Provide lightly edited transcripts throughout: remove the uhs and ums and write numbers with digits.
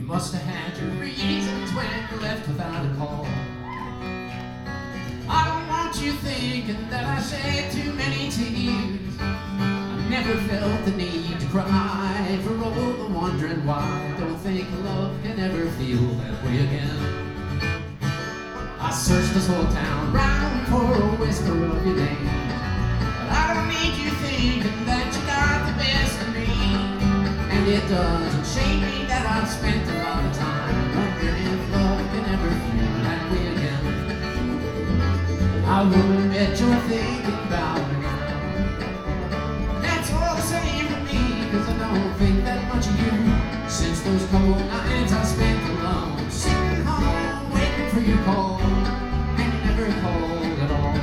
must have had your reasons when you left without a call. I don't want you thinking that I shed too many tears. I never felt the need to cry for all the wondering why. Don't think love can ever feel that way again. I searched this whole town round for a whisper of your name, but I don't need you thinking that you got the best of me. And it doesn't shame me that I've spent a lot of time wondering if love can ever feel that way again. I wouldn't bet you're thinking about me now. That's all the same to me, cause I don't think that much of you since those couple nights I spent alone, sitting home waiting for your call, and you never called at all.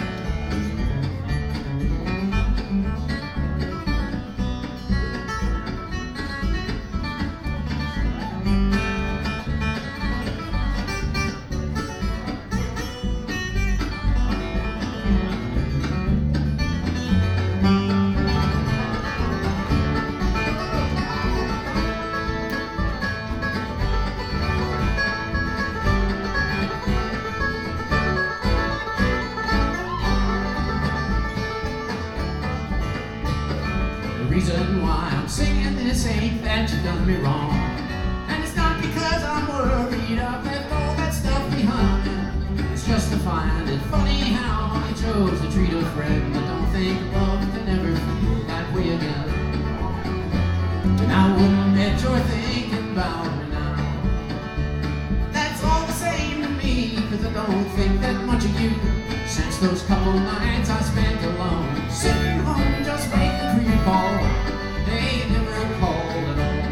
The reason why I'm singing this ain't that you done me wrong, and it's not because I'm worried I've left all that stuff behind. It's just to find it funny how I chose to treat a friend that don't think love can ever feel that way again. And I wouldn't bet you're thinking about me now. That's all the same to me, cause I don't think that much of you since those couple nights I spent alone, sitting home just waiting for your call. They never called at all.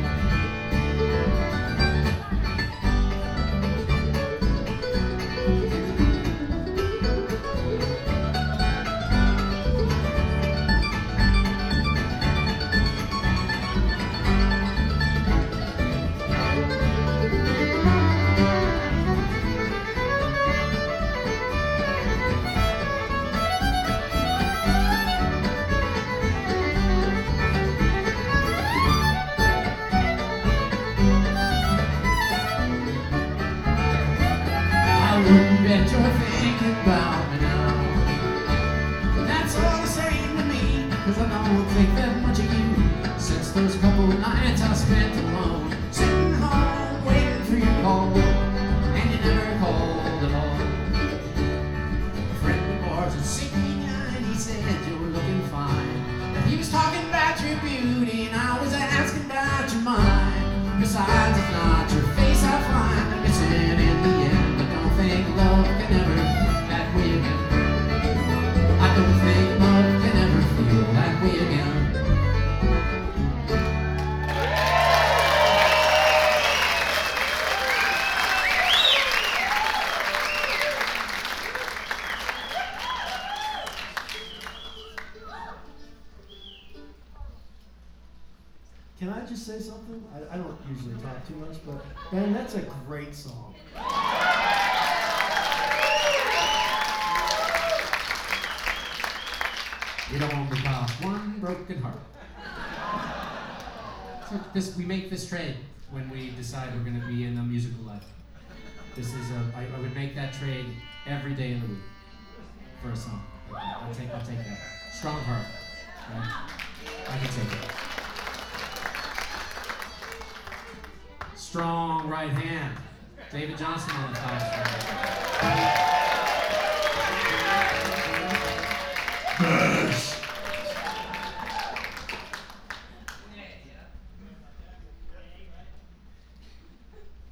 I wouldn't bet you're thinking about me now. But that's all the same to me, cause I don't think that much of you since those couple nights I spent alone, sitting home waiting for your call, and you never called at all. A friend of ours was singing and he said you were looking fine, and he was talking about your beauty and I was asking about your mind. Besides, if not your face I find I'm missing in the end. Think love can ever that way again. I don't think love can ever feel that way again. Can I just say something? I don't usually talk too much, but Ben, that's a great song. You don't want me past one broken heart. So we make this trade when we decide we're going to be in a musical life. This is I would make that trade every day of the week for a song. I'll take that. Strong heart. Right? I can take it. Strong right hand. David Johnson on the top.